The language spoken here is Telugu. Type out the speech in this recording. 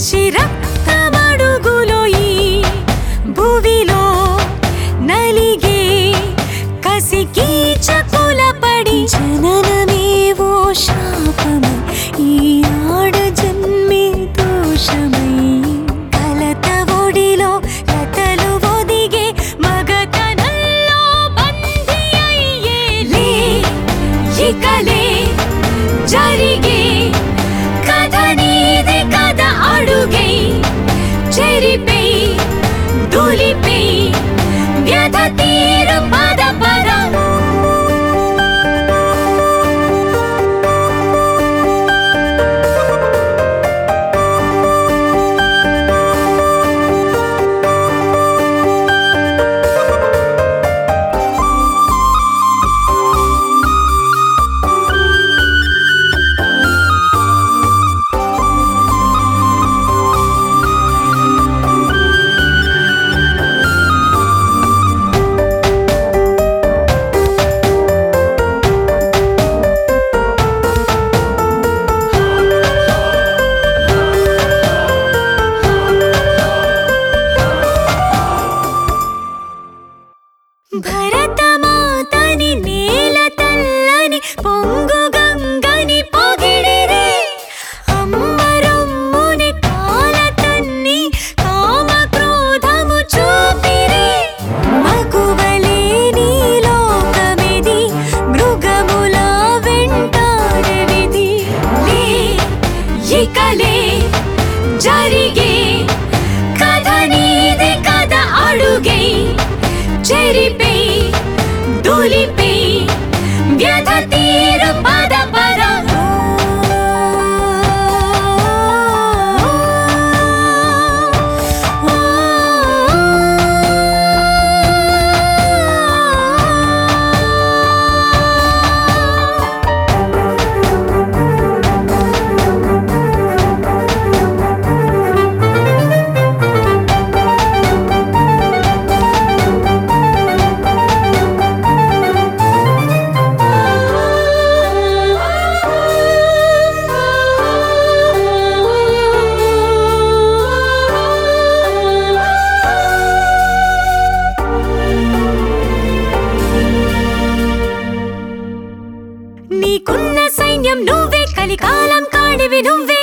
పసి రక్తమడుగులో ఈ భువిలో నలిగే కసికి చకులపడి జననమేవో శాపమై ఈ ఆడ జన్మే దోషమై కలత ఒడిలో లతలు ఒదిగే మగతనంలో బందీ అయ్యేలే ఇకలే జరిగే కథ నీది కథ అడుగై చెరిపై దులిపై వ్యధ తీరు పద పద భరతమాతని నేల తల్లని పొంగు గంగని పొగిడిరే అమ్మరమ్ముని కాల తన్ని కామ క్రోధము చూపిరే మగువలేని లోకమిది మృగముల వెంటాడే విధి లే ఇకలే జరిగే కథ నీది కథ అడుగై చెరిపై దులిపై వ్యధ తీరు పద పద నీకున్న సైన్యం నువ్వే కలికాలం కాడివి నువ్వే